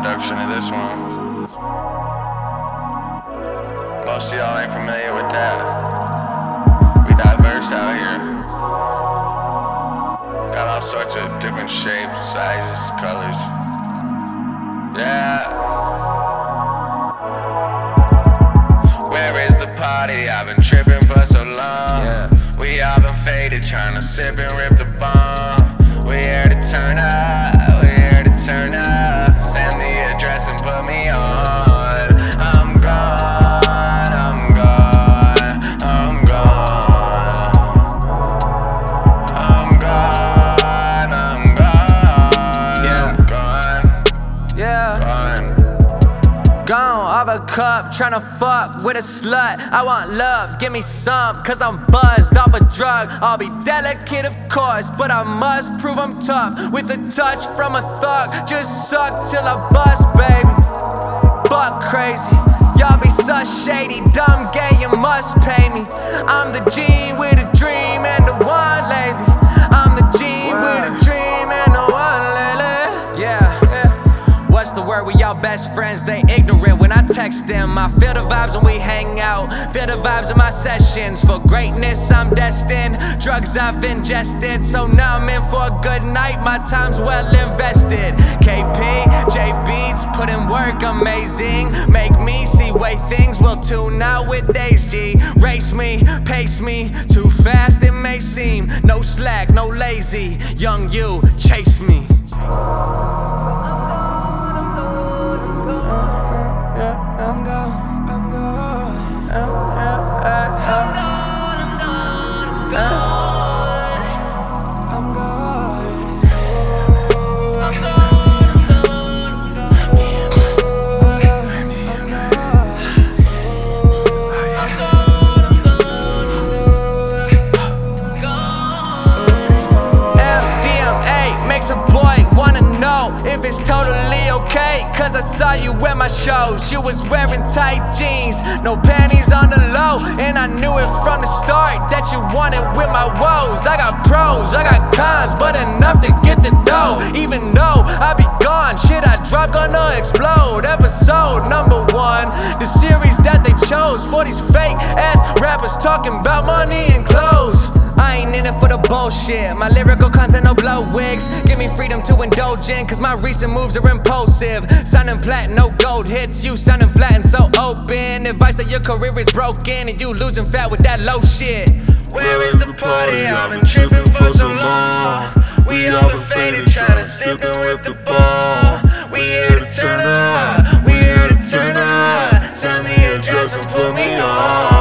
production of this one. Most of y'all ain't familiar with that. We diverse out here. Got all sorts of different shapes, sizes, colors. Yeah. Where is the party? I've been tripping for so long. Yeah. We all been faded, trying to sip and rip the bomb. We here to turn up, we here to turn up. Send the address and put me on. I'm gone, I'm gone, I'm gone. I'm gone, I'm gone, yeah. I'm gone, yeah. Gone off a cup, tryna fuck with a slut. I want love, give me some, cause I'm buzzed off a drug. I'll be delicate of course, but I must prove I'm tough. With a touch from a thug, just suck till I bust, baby. Fuck crazy, y'all be such shady. Dumb gay, you must pay me. I'm the G with a dream and the one lately. I'm the G with a dream and the one lately. Yeah. What's the word? We all best friends, they ignorant when I text them. I feel the vibes when we hang out, feel the vibes in my sessions. For greatness I'm destined, drugs I've ingested. So now I'm in for a good night, my time's well invested. KP, J Beats, put in work amazing. Make me see way things will tune out with Days G. Race me, pace me, too fast it may seem. No slack, no lazy, young you, chase me. I'm gone, I'm gone, I'm gone, I'm gone. MDMA makes a boy wanna know if it's totally okay, cause I saw you at my shows. You was wearing tight jeans, no panties on the low, and I knew it from the start that you wanted with my woes. I got pros, I got cons, but enough to get the dough. Even though I be gone, shit I drop gonna explode. Episode #1, the series that they chose for these fake ass rappers talking about money and clothes. I ain't in it for the bullshit, my lyrical content no blow wigs. Give me freedom to indulge in, cause my recent moves are impulsive. Sounding flat, no gold hits, you sounding flat and so open. Advice that your career is broken and you losing fat with that low shit. Where is the party? I've been tripping for so long. We all been faded, trying to sip and rip the ball. We here to turn up, we here to turn up. Send the address and put me on.